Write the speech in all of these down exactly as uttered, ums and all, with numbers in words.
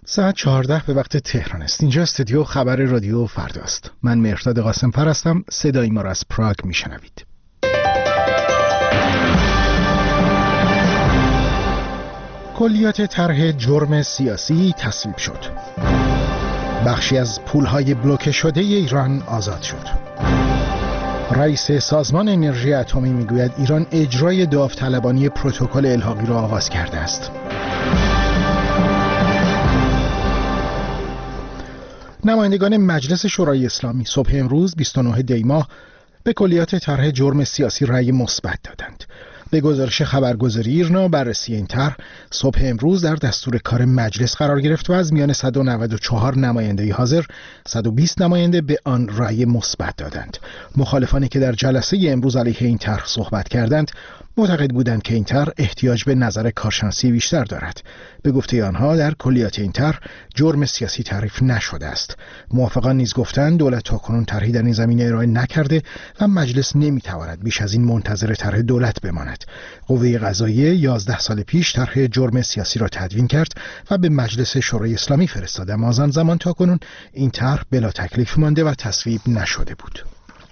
ساعت چهارده به وقت تهران است. اینجا استودیو خبر رادیو فرداست. من مهرداد قاسم‌فر هستم. صدای ما را از پراگ میشنوید. کلیات طرح جرم سیاسی تصویب شد. بخشی از پولهای بلوکه شده ایران آزاد شد. رئیس سازمان انرژی اتمی میگوید ایران اجرای داوطلبانه پروتکل الحاقی را آغاز کرده است. نمایندگان مجلس شورای اسلامی صبح امروز بیست و نه دی ماه به کلیات طرح جرم سیاسی رأی مثبت دادند. به گزارش خبرگزاری ایرنا بررسی این طرح صبح امروز در دستور کار مجلس قرار گرفت و از میان صد و نود و چهار نماینده حاضر صد و بیست نماینده به آن رأی مثبت دادند. مخالفانی که در جلسه امروز علیه این طرح صحبت کردند معتقد بودند که این طرح احتیاج به نظر کارشناسی بیشتر دارد. به گفته آنها در کلیات این طرح جرم سیاسی تعریف نشده است. موافقان نیز گفتند دولت تاکنون طرحی در این زمینه ارائه نکرده و مجلس نمیتواند بیش از این منتظر طرح دولت بماند. قوه قضاییه یازده سال پیش طرح جرم سیاسی را تدوین کرد و به مجلس شورای اسلامی فرستاد، اما از آن زمان تاکنون این طرح بلا تکلیف مانده و تصویب نشده بود.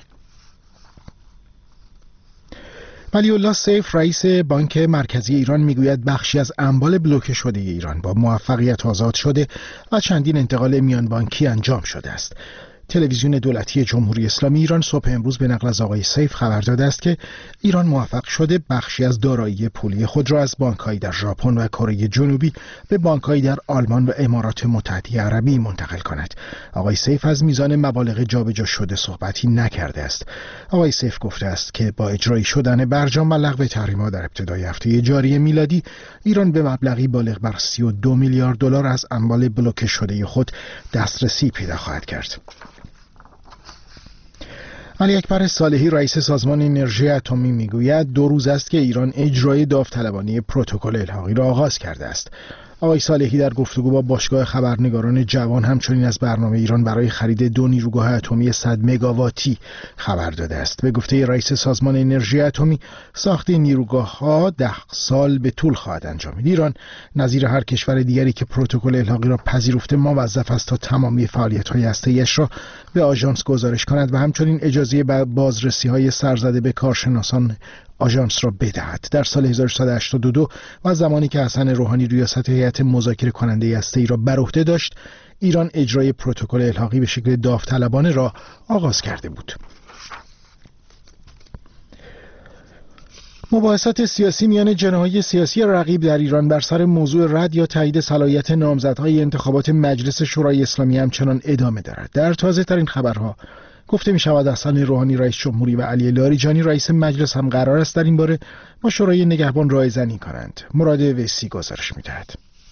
ولی الله سیف رئیس بانک مرکزی ایران میگوید بخشی از اموال بلوکه شده ایران با موفقیت آزاد شده و چندین انتقال میان بانکی انجام شده است. تلویزیون دولتی جمهوری اسلامی ایران صبح امروز به نقل از آقای سیف خبر داده است که ایران موفق شده بخشی از دارایی پولی خود را از بانک‌هایی در ژاپن و کره جنوبی به بانک‌هایی در آلمان و امارات متحده عربی منتقل کند. آقای سیف از میزان مبالغ جابجا شده صحبتی نکرده است. آقای سیف گفته است که با اجرایی شدن برجام و لغو تحریم‌ها در ابتدای هفته جاری میلادی ایران به مبلغی بالغ بر سی و دو میلیارد دلار از اموال بلوکه شده خود دسترسی پیدا خواهد کرد. علی اکبر صالحی رئیس سازمان انرژی اتمی میگوید دو روز است که ایران اجرای داوطلبانه پروتکل الحاقی را آغاز کرده است. آقای صالحی در گفتگو با باشگاه خبرنگاران جوان همچنین از برنامه ایران برای خرید دو نیروگاه اتمی صد مگاواتی خبر داده است. به گفته رئیس سازمان انرژی اتمی ساخت نیروگاه‌ها ده سال به طول خواهد انجامید. ایران نظیر هر کشور دیگری که پروتکل الحاقی را پذیرفته موظف است تا تمامی فعالیت‌های هسته‌ایش را به آژانس گزارش کند و همچنین اجازه بازرسی‌های سرزده به کارشناسان آژانس را بدهد. در سال هزار و سیصد و هشتاد و دو و زمانی که حسن روحانی ریاست هیئت مذاکره کننده هسته‌ای را بر عهده داشت، ایران اجرای پروتکل الحاقی به شکل داوطلبانه را آغاز کرده بود. مباحثات سیاسی میان جناح‌های سیاسی رقیب در ایران بر سر موضوع رد یا تایید صلاحیت نامزدهای انتخابات مجلس شورای اسلامی همچنان ادامه دارد. در تازه‌ترین خبرها گفته می شود حسن روحانی رئیس جمهوری و علی لاریجانی رئیس مجلس هم قرار است در این باره با شورای نگهبان رایزنی کنند. مراد ویسی گزارش می دهد.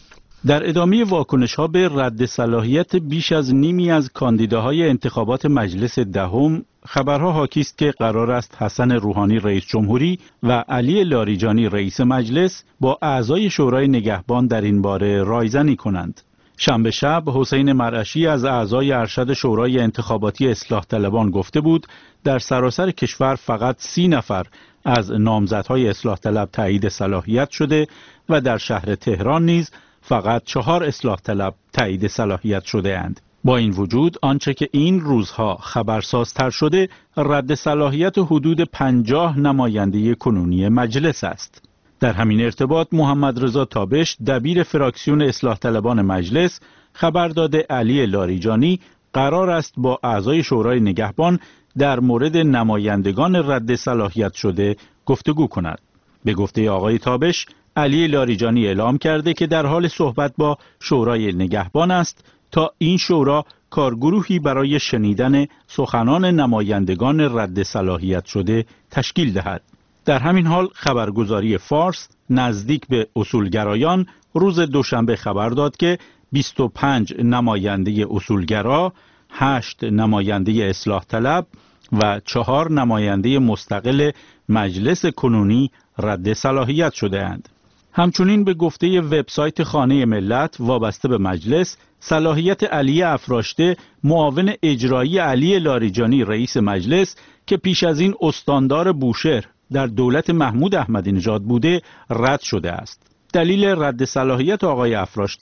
در ادامه واکنش‌ها به رد صلاحیت بیش از نیمی از کاندیداهای انتخابات مجلس دهم، خبرها حاکی است که قرار است حسن روحانی رئیس جمهوری و علی لاریجانی رئیس مجلس با اعضای شورای نگهبان در این باره رایزنی کنند. شنبه شب حسین مرعشی از اعضای ارشد شورای انتخاباتی اصلاح طلبان گفته بود در سراسر کشور فقط سی نفر از نامزدهای اصلاح طلب تایید صلاحیت شده و در شهر تهران نیز فقط چهار اصلاح طلب تایید صلاحیت شده اند. با این وجود آنچه که این روزها خبرسازتر شده رد صلاحیت حدود پنجاه نماینده کنونی مجلس است. در همین ارتباط محمد رضا تابش دبیر فراکسیون اصلاح طلبان مجلس خبر داده علی لاریجانی قرار است با اعضای شورای نگهبان در مورد نمایندگان رد صلاحیت شده گفتگو کند. به گفته آقای تابش علی لاریجانی اعلام کرده که در حال صحبت با شورای نگهبان است تا این شورا کارگروهی برای شنیدن سخنان نمایندگان رد صلاحیت شده تشکیل دهد. در همین حال خبرگزاری فارس نزدیک به اصولگرایان روز دوشنبه خبر داد که بیست و پنج نماینده اصولگرا، هشت نماینده اصلاح طلب و چهار نماینده مستقل مجلس کنونی رد صلاحیت شده اند. همچنین به گفته وبسایت خانه ملت وابسته به مجلس، صلاحیت علی افراشته معاون اجرایی علی لاریجانی رئیس مجلس که پیش از این استاندار بوشهر در دولت محمود احمدی نژاد بوده رد شده است. دلیل رد صلاحیت آقای افراشته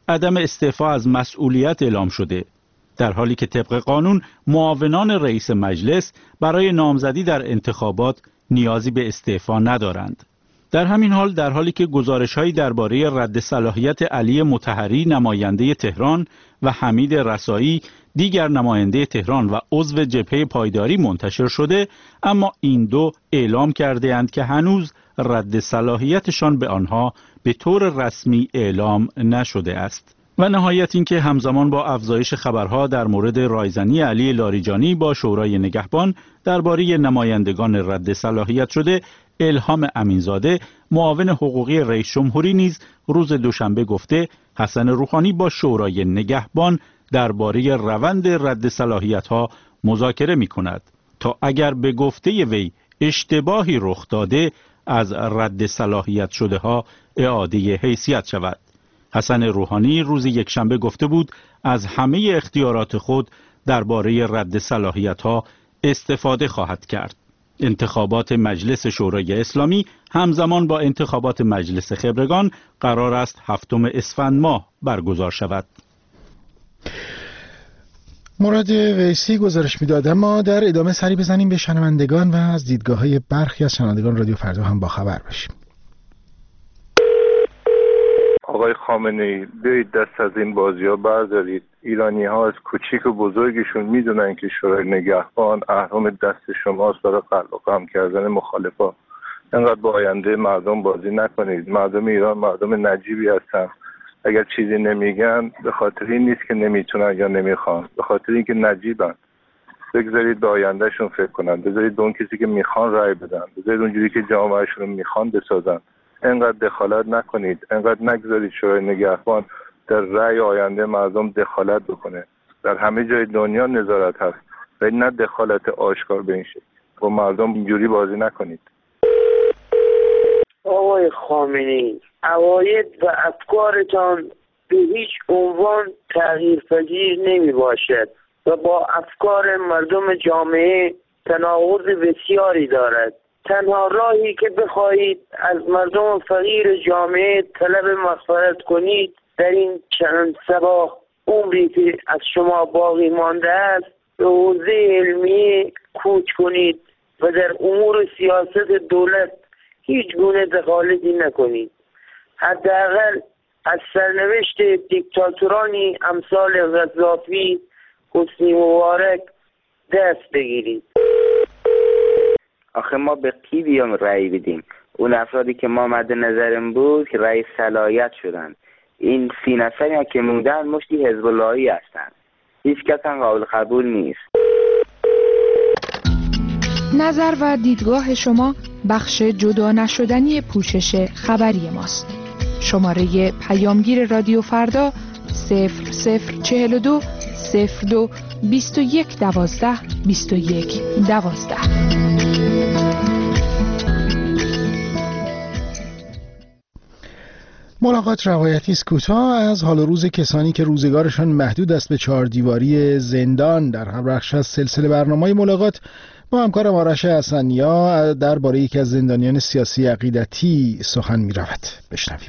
عدم استعفا از مسئولیت اعلام شده، در حالی که طبق قانون معاونان رئیس مجلس برای نامزدی در انتخابات نیازی به استعفا ندارند. در همین حال در حالی که گزارش‌هایی درباره رد صلاحیت علی مطهری نماینده تهران و حمید رسایی دیگر نماینده تهران و عضو جبهه پایداری منتشر شده، اما این دو اعلام کرده‌اند که هنوز رد صلاحیتشان به آنها به طور رسمی اعلام نشده است. و نهایت اینکه همزمان با افزایش خبرها در مورد رایزنی علی لاریجانی با شورای نگهبان درباره نمایندگان رد صلاحیت شده، الهام امینزاده معاون حقوقی رئیس جمهوری نیز روز دوشنبه گفته حسن روحانی با شورای نگهبان درباره روند رد صلاحیت‌ها مذاکره می‌کند تا اگر به گفته وی اشتباهی رخ داده از رد صلاحیت شده ها اعاده حیثیت شود. حسن روحانی روز یکشنبه گفته بود از همه اختیارات خود درباره رد صلاحیت‌ها استفاده خواهد کرد. انتخابات مجلس شورای اسلامی همزمان با انتخابات مجلس خبرگان قرار است هفتم اسفند ماه برگزار شود. مراد ویسی گزارش میداد. اما در ادامه سری بزنیم به شنوندگان و از دیدگاه‌های برخی از شنوندگان رادیو فردا هم باخبر بشیم. آقای خامنه‌ای، بیایید دست از این بازی‌ها بردارید. ایرانی‌ها از کوچیک و بزرگشون میدونن که شورای نگهبان اهرم دست شماست برای خلق و خم کردن مخالفا. انقدر با آینده مردم بازی نکنید. مردم ایران مردم نجیبی هستن. اگر چیزی نمیگن به خاطر این نیست که نمیتونن یا نمیخوان، به خاطر اینکه نجیبن. بگذارید به آیندهشون فکر کنن، بذارید به اون کسی که میخوان رای بدن، بذارید اونجوری که جامعهشون رو میخوان بسازن. انقدر دخالت نکنید، انقدر نگذارید شورای نگهبان در رای آینده مردم دخالت بکنه. در همه جای دنیا نظارت هست ولی نه دخالت آشکار به این شکل. با مردم اینجوری بازی نکنید. آقای خامنه‌ای، عقاید و افکارتان به هیچ عنوان تغییرپذیر نمی باشد و با افکار مردم جامعه تناقض بسیاری دارد. تنها راهی که بخواهید از مردم فقیر جامعه طلب مغفرت کنید در این چند صباح عمری که از شما باقی مانده است به حوزه علمی کوچ کنید و در امور سیاست دولت هیچ گونه دخالتی نکنید. حداقل از سرنوشت دیکتاتورانی امثال قذافی، حسنی مبارک دست بگیرید. آخه ما به کی بیام رأی بدیم؟ اون افرادی که ما مد نظرم بود که رئیس صلاحیت شدن، این سی نفری هم که موندن مشتی حزب اللهی هستن، هیچ کس هم قابل قبول نیست. نظر و دیدگاه شما بخش جدا نشدنی پوشش خبری ماست. شماره پیامگیر رادیو فردا صفر صفر چهل و دو صفر دو بیست و یک دوازده بیست و یک دوازده. ملاقات روایتی است کوتاه از حال و روز کسانی که روزگارشان محدود است به چهار دیواری زندان. در هر بخش از سلسله برنامه‌های ملاقات با همکارم آرش حسنیا درباره یکی از زندانیان سیاسی عقیدتی سخن می‌رود. بشنویم.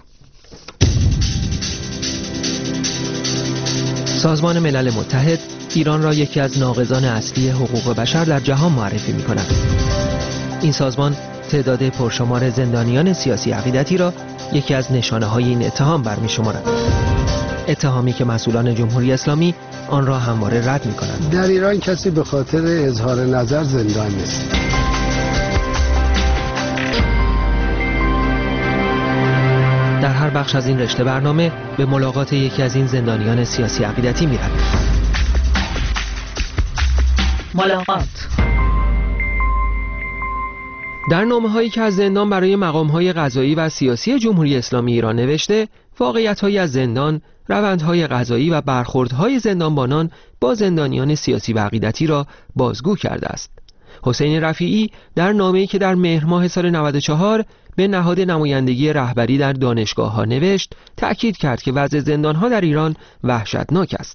سازمان ملل متحد ایران را یکی از ناقضان اصلی حقوق بشر در جهان معرفی می‌کند. این سازمان تعداد پرشمار زندانیان سیاسی عقیدتی را یکی از نشانه‌های این اتهام برمی‌شمارد. اتهامی که مسئولان جمهوری اسلامی آن را همواره رد می‌کنند. در ایران کسی به خاطر اظهار نظر زندان نیست. در هر بخش از این رشته برنامه به ملاقات یکی از این زندانیان سیاسی عقیدتی می‌رویم. ملاقات در نامه‌هایی که از زندان برای مقام‌های قضایی و سیاسی جمهوری اسلامی ایران نوشته، واقعیت‌هایی از زندان، روندهای قضایی و برخوردهای زندانبانان با زندانیان سیاسی و عقیدتی را بازگو کرده است. حسین رفیعی در نامه‌ای که در مهر ماه سال نود و چهار به نهاد نمایندگی رهبری در دانشگاه‌ها نوشت، تأکید کرد که وضع زندان‌ها در ایران وحشتناک است.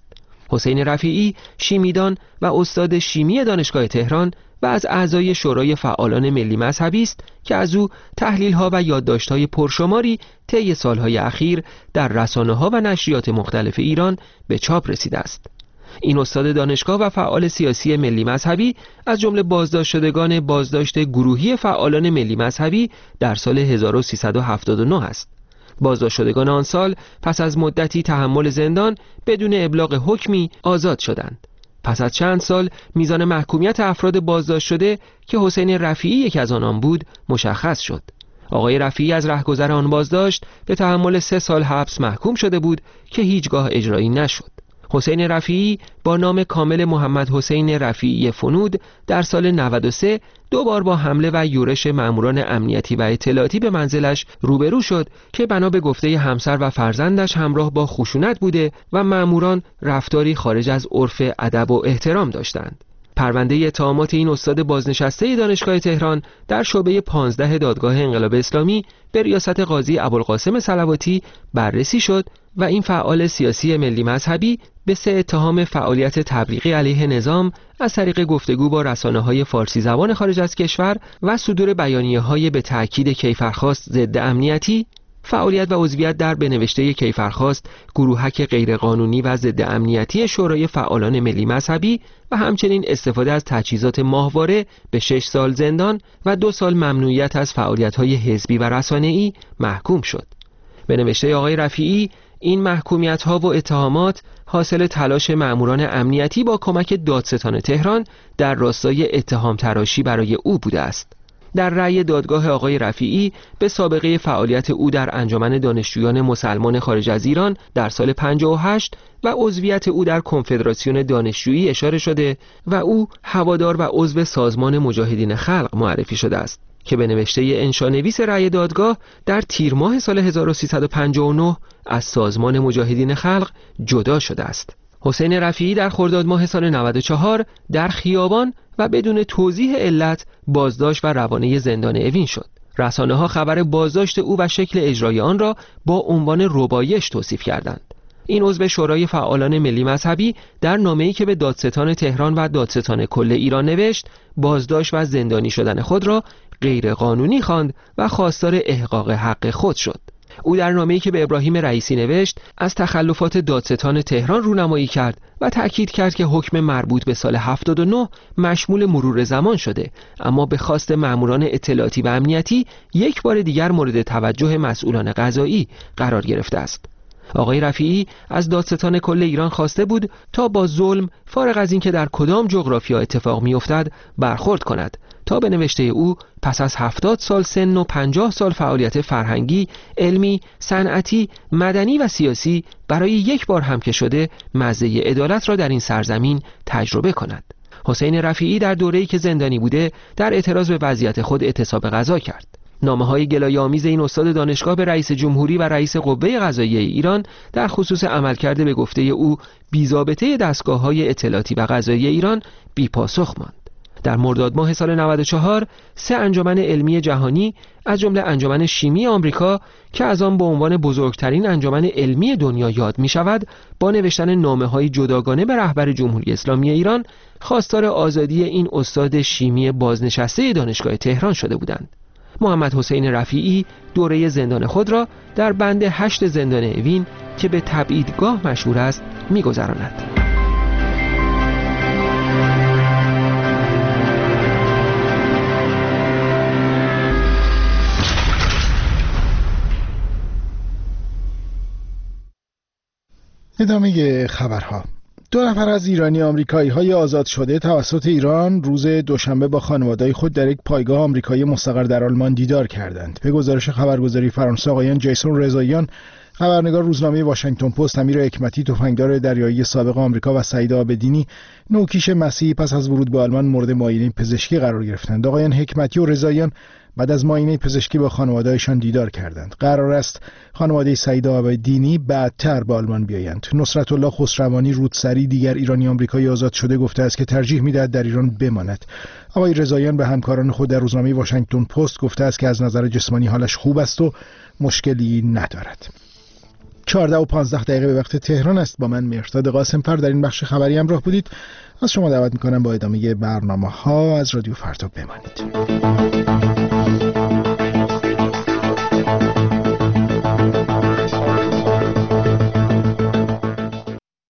حسین رفیعی شیمیدان و استاد شیمی دانشگاه تهران و از اعضای شورای فعالان ملی مذهبی است که از او تحلیل‌ها و یادداشت‌های پرشماری طی سالهای اخیر در رسانه‌ها و نشریات مختلف ایران به چاپ رسیده است. این استاد دانشگاه و فعال سیاسی ملی مذهبی از جمله بازداشت شدگان بازداشت گروهی فعالان ملی مذهبی در سال هزار و سیصد و هفتاد و نه است. بازداشت شدگان آن سال پس از مدتی تحمل زندان بدون ابلاغ حکمی آزاد شدند. پس از چند سال میزان محکومیت افراد بازداشت شده که حسین رفیعی یکی از آنان بود مشخص شد. آقای رفیعی از رهگذر آن بازداشت به تحمل سه سال حبس محکوم شده بود که هیچگاه اجرایی نشد. حسین رفیعی با نام کامل محمد حسین رفیعی فنود در سال نود و سه دو بار با حمله و یورش مأموران امنیتی و اطلاعاتی به منزلش روبرو شد که بنا به گفته همسر و فرزندش همراه با خشونت بوده و مأموران رفتاری خارج از عرف ادب و احترام داشتند. پرونده اتهامات این استاد بازنشسته دانشگاه تهران در شعبه پانزده دادگاه انقلاب اسلامی به ریاست قاضی ابوالقاسم صلواتی بررسی شد و این فعال سیاسی ملی مذهبی به سه اتهام فعالیت تبلیغی علیه نظام از طریق گفتگو با رسانه‌های فارسی زبان خارج از کشور و صدور بیانیه‌های به تأکید کیفرخواست ضد امنیتی، فعالیت و عضویت در بنوشته کیفرخواست گروهک غیرقانونی و ضد امنیتی شورای فعالان ملی مذهبی و همچنین استفاده از تجهیزات ماهواره به شش سال زندان و دو سال ممنوعیت از فعالیت‌های حزبی و رسانه‌ای محکوم شد. بنوشته آقای رفیعی این محکومیت‌ها و اتهامات حاصل تلاش مأموران امنیتی با کمک دادستان تهران در راستای اتهام تراشی برای او بوده است. در رأی دادگاه آقای رفیعی به سابقه فعالیت او در انجمن دانشجویان مسلمان خارج از ایران در سال پنجاه و هشت و عضویت او در کنفدراسیون دانشجویی اشاره شده و او هوادار و عضو سازمان مجاهدین خلق معرفی شده است که به نوشته انشانویس رأی دادگاه در تیر ماه سال هزار و سیصد و پنجاه و نه از سازمان مجاهدین خلق جدا شده است. حسین رفیعی در خرداد ماه سال نود و چهار در خیابان و بدون توضیح علت بازداشت و روانه زندان اوین شد. رسانه‌ها خبر بازداشت او و شکل اجرای آن را با عنوان ربایش توصیف کردند. این عضو شورای فعالان ملی مذهبی در نامه‌ای که به دادستان تهران و دادستان کل ایران نوشت، بازداشت و زندانی شدن خود را غیرقانونی خواند و خواستار احقاق حق خود شد. او در نامه‌ای که به ابراهیم رئیسی نوشت از تخلفات دادستان تهران رونمایی کرد و تأکید کرد که حکم مربوط به سال هفتاد و نه مشمول مرور زمان شده، اما به خواست مأموران اطلاعاتی و امنیتی یک بار دیگر مورد توجه مسئولان قضایی قرار گرفته است. آقای رفیعی از دادستان کل ایران خواسته بود تا با ظلم فارغ از اینکه در کدام جغرافیا اتفاق می‌افتد برخورد کند تا به نوشته او پس از هفتاد سال سن و پنجاه سال فعالیت فرهنگی، علمی، صنعتی، مدنی و سیاسی برای یک بار هم که شده مزه عدالت را در این سرزمین تجربه کند. حسین رفیعی در دوره‌ای که زندانی بوده در اعتراض به وضعیت خود اعتصاب غذا کرد. نامه‌های گلایه‌آمیز این استاد دانشگاه به رئیس جمهوری و رئیس قوه قضاییه ایران در خصوص عملکرد به گفته او بی‌ضابطه دستگاه‌های اطلاعاتی و قضاییه ایران بی‌پاسخ ماند. در مرداد ماه سال نود و چهار سه انجمن علمی جهانی از جمله انجمن شیمی آمریکا که از آن به عنوان بزرگترین انجمن علمی دنیا یاد می شود با نوشتن نامه‌های جداگانه به رهبر جمهوری اسلامی ایران خواستار آزادی این استاد شیمی بازنشسته دانشگاه تهران شده بودند. محمد حسین رفیعی دوره زندان خود را در بند هشت زندان اوین که به تبعیدگاه مشهور است می‌گذراند. ادامه خبرها. دو نفر از ایرانی آمریکایی های آزاد شده توسط ایران روز دوشنبه با خانواده‌های خود در یک پایگاه آمریکایی مستقر در آلمان دیدار کردند. به گزارش خبرگزاری فرانسه آقایان جیسون رضاییان، خبرنگار روزنامه واشنگتن پست، امیر حکمتی تفنگدار دریایی سابق آمریکا و سعید آبدینی نوکیش مسیحی پس از ورود به آلمان مورد معاینه پزشکی قرار گرفتند. آقایان حکمتی و رضاییان بعد از معاینه پزشکی با خانواده‌هایشان دیدار کردند. قرار است خانواده سعید آبدینی بعدتر به آلمان بیایند. نصرت الله خسروانی رودسری دیگر ایرانی آمریکایی آزاد شده گفته است که ترجیح می‌دهد در ایران بماند. آقای رضاییان به همکاران خود در روزنامه واشنگتن پست گفته است که از نظر جسمانی حالش خوب است و مشکلی ندارد. چهارده و پانزده دقیقه به وقت تهران است. با من مهرداد قاسم‌فر در این بخش خبری همراه بودید. از شما دعوت می‌کنم با ادامه برنامه‌ها از رادیو فردا بمانید.